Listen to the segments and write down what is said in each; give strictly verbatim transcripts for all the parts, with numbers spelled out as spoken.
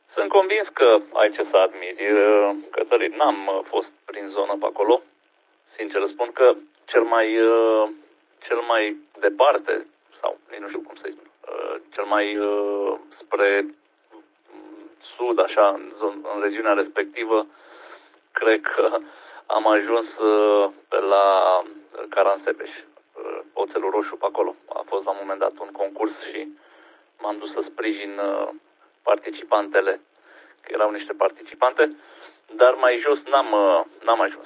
Sunt convins că ai ce să admiri, Cătălin. N-am fost prin zonă pe acolo. Sincer spun că cel mai, cel mai departe, sau nu știu cum să-i spun, cel mai spre sud, așa, în, zon, în regiunea respectivă, cred că am ajuns pe la Caransebeș, Oțelul Roșu pe acolo. A fost la un moment dat un concurs și m-am dus să sprijin participantele, că erau niște participante, dar mai jos n-am, n-am ajuns.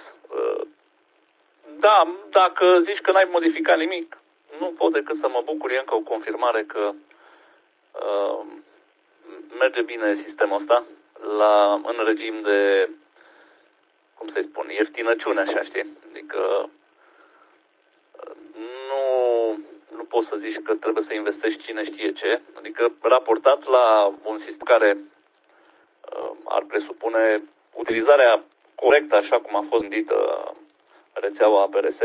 Da, dacă zici că n-ai modificat nimic, nu pot decât să mă bucur. E încă o confirmare că uh, merge bine sistemul ăsta la, în regim de, cum să-i spun, ieftinăciune, așa, știi? Adică nu, nu poți să zici că trebuie să investești cine știe ce. Adică raportat la un sistem care uh, ar presupune utilizarea corectă, așa cum a fost gândită rețeaua A P R S,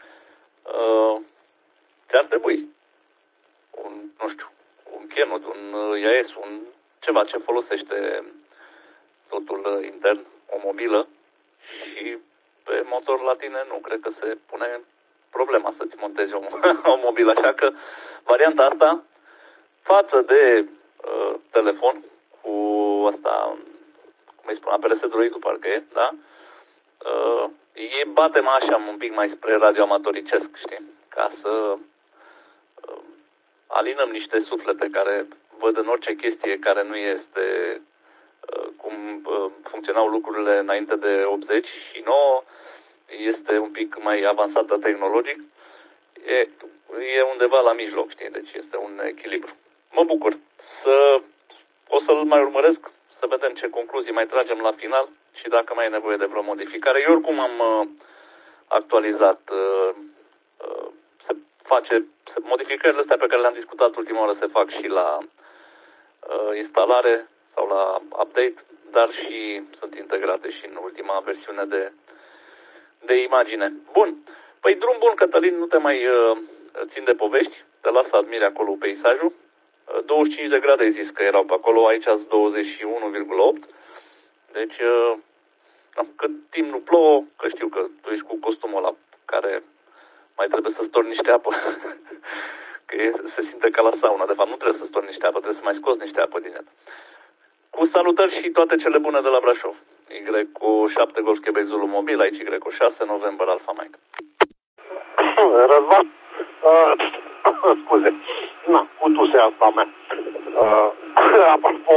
uh, ți-ar trebui un, nu știu, un Kenwood, un I A S, un ceva ce folosește totul intern, o mobilă, și pe motor la tine nu cred că se pune problema să-ți montezi o, o mobilă, așa că varianta asta față de uh, telefon cu asta, cum îi spun, A P R S Droid-ul parcă e, da? Uh, e batem așa un pic mai spre radioamatoricesc, știi? Ca să uh, alinăm niște suflete care văd în orice chestie care nu este uh, cum uh, funcționau lucrurile înainte de optzeci și nouă, este un pic mai avansată tehnologic. E, e undeva la mijloc, știi? Deci este un echilibru. Mă bucur. Să, o să-l mai urmăresc, să vedem ce concluzii mai tragem la final și dacă mai e nevoie de vreo modificare. Eu oricum am uh, actualizat, uh, uh, se face, se, modificările astea pe care le-am discutat ultima oară se fac și la uh, instalare sau la update, dar și sunt integrate și în ultima versiune de, de imagine. Bun. Păi drum bun, Cătălin, nu te mai uh, țin de povești, te las să admiri acolo peisajul. Uh, douăzeci și cinci de grade ai zis că erau pe acolo, aici sunt douăzeci și unu virgulă opt. Deci, uh, cât timp nu plouă, că știu că tu ești cu costumul ăla care mai trebuie să storni niște apă. Că e, se simte ca la sauna. De fapt, nu trebuie să storni niște apă, trebuie să mai scoți niște apă din el. Cu salutări și toate cele bune de la Brașov. Y cu șapte Golf Quebec Zulu mobil, aici Y cu șase November Alpha Mike. Răzvan, uh, scuze, na, putuse asta mea. Uh, apropo,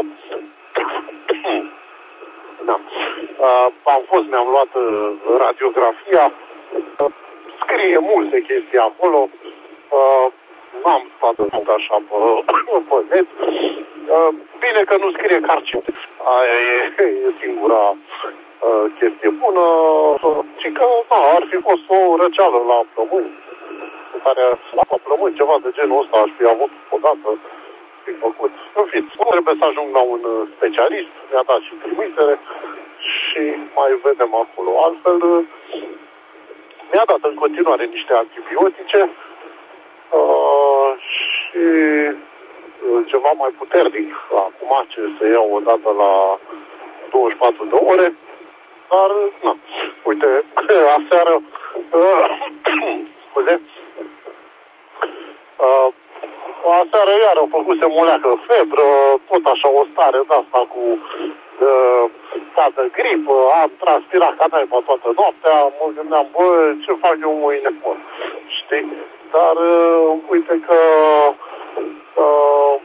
da, uh, am fost, mi-am luat uh, radiografia, uh, scrie multe chestii acolo, uh, n-am stat în mult așa pe, pe net. Uh, bine că nu scrie Carcinte. Aia e, e singura uh, chestie bună. Și că da, ar fi fost o răceală la plămâni, care la plămâni, ceva de genul ăsta aș fi avut odată fi făcut. În fine, trebuie să ajung la un specialist, mi-a dat și trimitere și mai vedem acolo. Altfel, mi-a dat în continuare niște antibiotice uh, și ceva mai puternic acum, ce se iau odată la douăzeci și patru de ore, dar, na, uite, aseară, uh, scuze, uh, aseară iară a făcusem o leacă febră, tot așa o stare de asta cu uh, ca de gripă, am transpirat ca naiba toată noaptea, mă gândeam, bă, ce fac eu mâine, bă, știi? Dar, uh, uite că uh,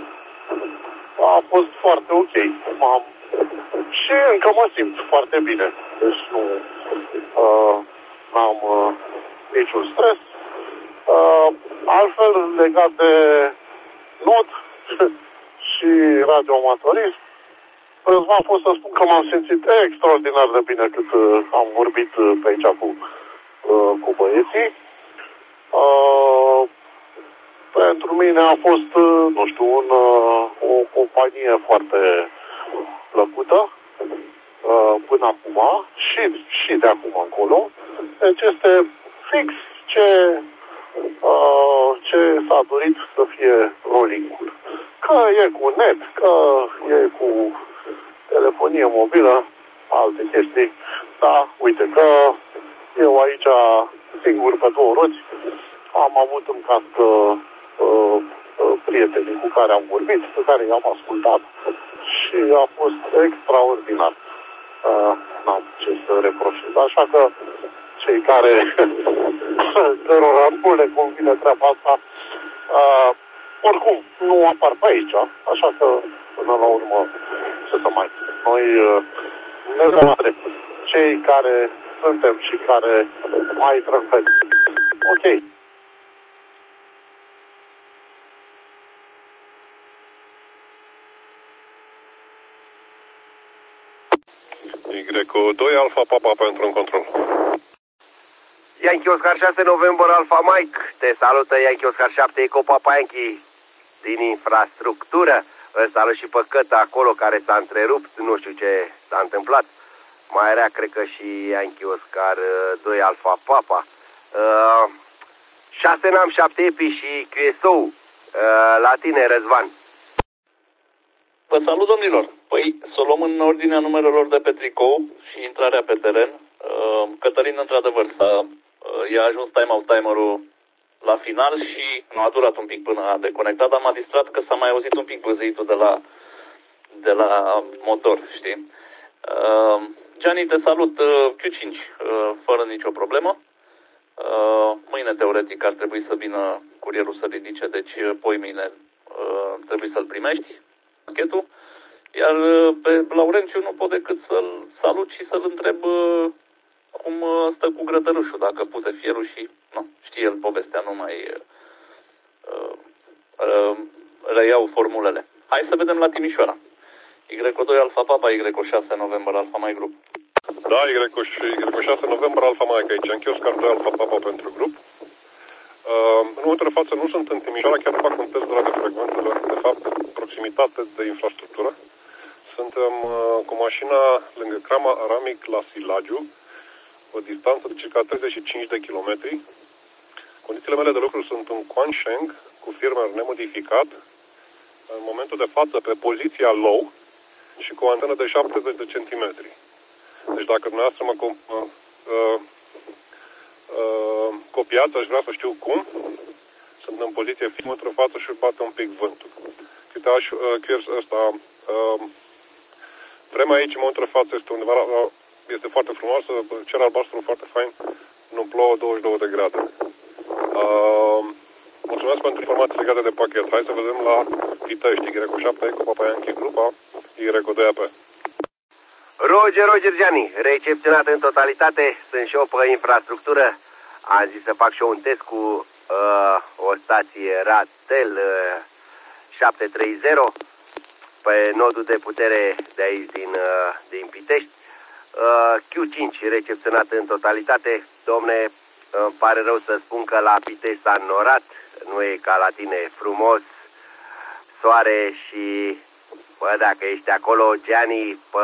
a fost foarte ok. M-am... Și încă mă simt foarte bine. Deci nu uh, am uh, niciun stres. Uh, altfel, legat de not și radioamatorism, Răzvan, pot să spun că m-am simțit extraordinar de bine cât uh, am vorbit uh, pe aici cu, uh, cu băieții. Uh, pentru mine a fost, uh, nu știu, un, uh, o companie foarte plăcută uh, până acum și, și de acum încolo. Deci este fix ce, uh, ce s-a dorit să fie rolling-ul. Că e cu net, că e cu telefonie mobilă, alte chestii. Da, uite că eu aici, singur pe două roți, am avut în cască uh, uh, prietenii cu care am vorbit, pe care i-am ascultat și a fost extraordinar. Uh, n-am ce să reproșez. Așa că cei care cărora nu le convine treaba asta, uh, oricum nu apar pe aici, așa că până la urmă ce să mai. Noi uh, ne dăm drept. Cei care suntem și care mai intrăm pe ok. Y doi Alfa Papa pentru un control. Yankee Oscar șase November Alfa Mike. Te salută Yankee Oscar șapte Eco Papa Yankee din infrastructură. Îl salut și pe Cătă acolo care s-a întrerupt. Nu știu ce s-a întâmplat. Mai era, cred că și Yankee Oscar doi Alfa Papa. Uh, șase N A M șapte Epi și Q S O. Uh, la tine, Răzvan. Vă salut, domnilor. Păi, să o luăm în ordinea numerelor de pe tricou și intrarea pe teren. Uh, Cătălin, într-adevăr, s-a, uh, i-a ajuns time-out timerul la final și nu a durat un pic până a deconectat, dar m-a distrat că s-a mai auzit un pic bâzâitul de la, de la motor, știi? Uh, Gianni, te salut. uh, Q cinci, uh, fără nicio problemă. Uh, mâine, teoretic, ar trebui să vină curierul să ridice, deci poi mâine uh, trebuie să-l primești, pachetul. Iar pe Laurențiu nu pot decât să-l salut și să-l întreb uh, cum uh, stă cu grătărușul, dacă puse fierul și nu, știe el povestea, nu mai uh, uh, reiau formulele. Hai să vedem la Timișoara. Y doi Alfa Papa, Y șase November Alfa Mike Group. Da, Y șase November Alfa Mike aici. Yankee Oscar doi Alfa Papa pentru grup. Uh, în momentul de față nu sunt în Timișoara, chiar fac un test de la de frecvență, doar de fapt proximitate de infrastructură. Suntem uh, cu mașina lângă Crama Aramic la Silagiu, o distanță de circa treizeci și cinci de kilometri. Condițiile mele de lucru sunt un Quansheng cu firmware nemodificat, în momentul de față pe poziția low și cu o antenă de șaptezeci de centimetri. Deci dacă dumneavoastră mă uh, uh, uh, copiați, aș vrea să știu cum. Sunt în poziție fix în față și bate un pic vântul. Uitați, uh, ăsta, uh, vremea aici, în momentul de față, este undeva la, este foarte frumoasă, cer albastru foarte fain, nu plouă, douăzeci și două de grade. Uh, mulțumesc pentru informații legate de pachet. Hai să vedem la Pitești, Y șapte Eco Papa Yankee Grupa, Y doi A P. Roger, Roger Gianni, recepționat în totalitate, sunt și eu pe infrastructură. Am zis să fac și eu un test cu uh, o stație Ratel uh, șapte trei zero pe nodul de putere de aici din, uh, din Pitești. Uh, Q cinci recepționat în totalitate. Domne, îmi pare rău să spun că la Pitești s-a înnorat, nu e ca la tine frumos, soare și, bă, dacă ești acolo, Gianni, pe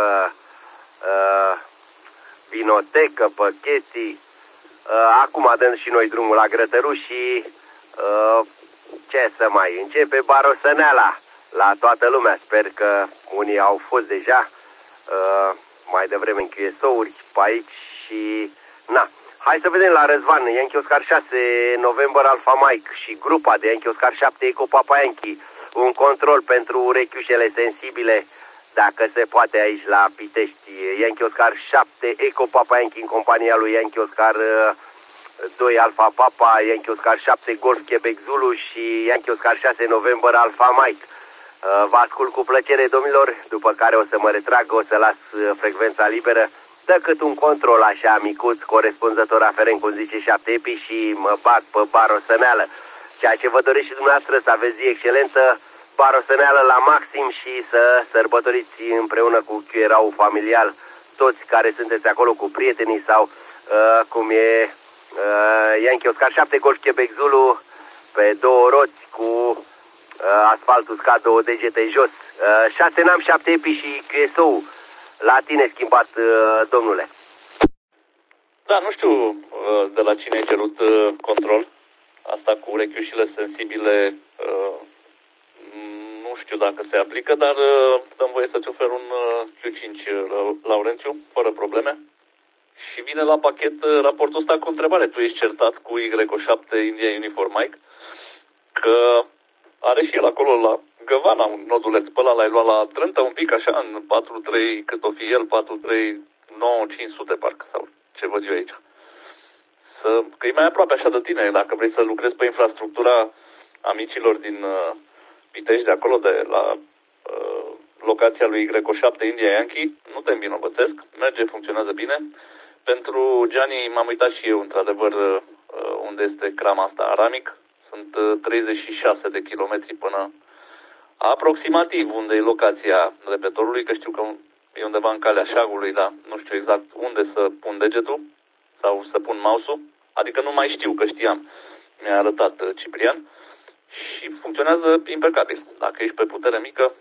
uh, vinotecă, pe chestii, uh, acum dăm și noi drumul la Grătăruș și uh, ce să mai începe barosăneala la toată lumea. Sper că unii au fost deja uh, mai devreme în Q S O-uri pe aici și na. Hai să vedem la Răzvan, Yankee Oscar șase November Alfa Mike și grupa de Yankee Oscar șapte Eco Papa Yankee. Un control pentru urechiușele sensibile, dacă se poate, aici la Pitești. Yankee Oscar șapte Eco Papa Yankee în compania lui Yankee Oscar doi Alfa Papa, Yankee Oscar șapte Golf Quebec Zulu și Yankee Oscar șase November Alfa Mike. Vă ascult cu plăcere, domnilor, după care o să mă retrag, o să las frecvența liberă, decât un control așa micuț, corespunzător aferent, cum zice șapte Epi, și mă bag pe barosăneală. Ceea ce vă doresc și dumneavoastră, să aveți zi excelentă, barosăneală la maxim și să sărbătoriți împreună cu Q R A-ul familial, toți care sunteți acolo cu prietenii sau uh, cum e uh, Yankee Oscar șapte Golf Quebec Zulu pe două roți cu uh, asfalt uscat, două degete jos. Uh, șase N A M șapte Epi și Q S O. La tine schimbat, uh, domnule. Da, nu știu uh, de la cine ai cerut uh, control. Asta cu urechiușile sensibile, uh, nu știu dacă se aplică, dar dăm voie să-ți ofer un Q cinci, Laurențiu, fără probleme. Și vine la pachet raportul ăsta cu întrebare. Tu ești certat cu Y șapte India Uniform Mike că are și el acolo la Găvana un noduleț. Pe ăla l-ai luat la Trântă un pic așa, în patru trei, cât o fi el, patru trei nouă cinci sute parcă, sau ce văd eu aici. Să, că e mai aproape așa de tine, dacă vrei să lucrezi pe infrastructura amicilor din uh, Pitești, de acolo, de la uh, locația lui Y șapte India Yankee, nu te învinovățesc, merge, funcționează bine. Pentru Gianni m-am uitat și eu, într-adevăr, uh, unde este crama asta, Aramic. Sunt uh, treizeci și șase de kilometri până aproximativ unde e locația repetorului, că știu că e undeva în calea șagului, dar nu știu exact unde să pun degetul sau să pun mouse-ul. Adică nu mai știu, că știam. Mi-a arătat uh, Ciprian. Și funcționează impecabil. Dacă ești pe putere mică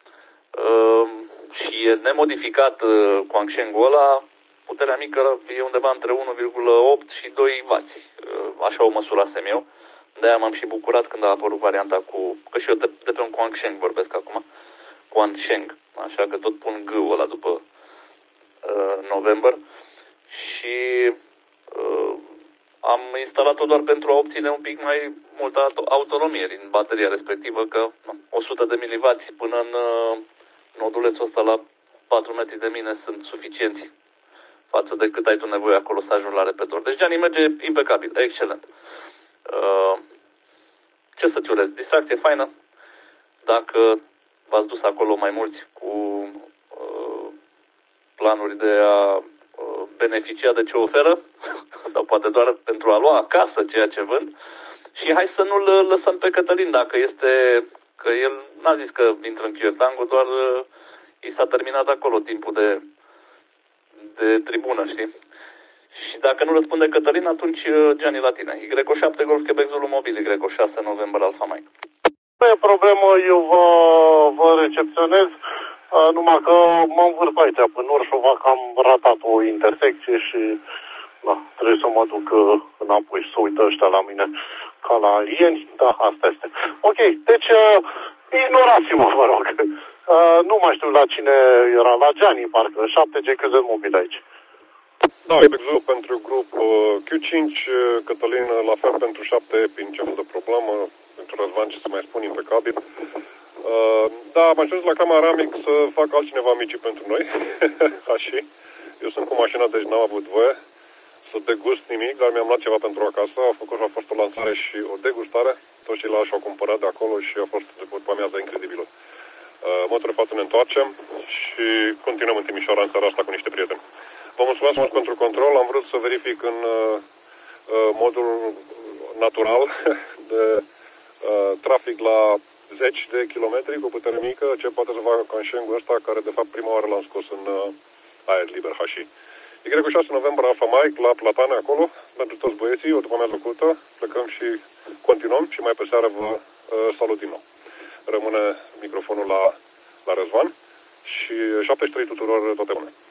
uh, și e nemodificat uh, Quansheng-ul ăla, puterea mică e undeva între unu virgulă opt și doi wați. Uh, așa o măsurasem eu. De-aia m-am și bucurat când a apărut varianta cu... Că și eu de, de pe un Quansheng vorbesc acum. Quansheng. Așa că tot pun G-ul ăla după uh, November. Și... Uh, am instalat-o doar pentru a obține un pic mai multă autonomie din bateria respectivă, că o sută de miliwați până în uh, nodulețul ăsta la patru metri de mine sunt suficienți față de cât ai tu nevoie acolo să ajungi la repetor. Deci Gianni merge impecabil, excelent. Uh, ce să-ți urez? Distracție faină. Dacă v-ați dus acolo mai mulți cu uh, planuri de a beneficia de ce oferă, sau poate doar pentru a lua acasă ceea ce vând, și hai să nu-l lăsăm pe Cătălin, dacă este, că el n-a zis că intră în Chiortango, doar i s-a terminat acolo timpul de, de tribună, știi? Și dacă nu răspunde Cătălin, atunci Gianni la tine. Y șapte Golf Quebec Zulu Mobil, Y șase November Alpha Mike. Nu e problemă, eu vă, vă recepționez. Uh, numai că mă învârt aici, până Orșova, că am ratat o intersecție și da, trebuie să mă duc uh, înapoi și să uită ăștia la mine ca la ieni. Da, asta este. Ok, deci uh, ignorați-mă, vă rog. Uh, nu mai știu la cine era, la Gianni, parcă, șapte G Q Z Mobil aici. Da, exact pentru grup uh, Q cinci, Cătălin la fel pentru șapte Epi, nicio fel de problemă, pentru Răzvan, ce să mai spun, impecabil. Uh, da, am ajuns la cama Aramic să fac altcineva micii pentru noi, așa. Eu sunt cu mașina, deci n-am avut voie să degust nimic, dar mi-am luat ceva pentru acasă. A făcut și a fost o lansare și o degustare. Toți ceilalți și-au cumpărat de acolo și a fost după amiază incredibilă. Uh, motorul față ne întoarcem și continuăm în Timișoara în seara asta cu niște prieteni. Vă mulțumesc mult pentru control. Am vrut să verific în uh, uh, modul natural de uh, trafic la zeci de kilometri cu putere mică, ce poate să facă Quansheng-ul ăsta, care de fapt prima oară l-am scos în uh, aer liber, hași. Y șase November Alpha Mike la Platane acolo, pentru toți băieții, o după amiază plăcută, plecăm și continuăm și mai pe seară vă uh, salut din nou. Rămâne microfonul la, la Răzvan și șaptezeci și trei tuturor, toate bune.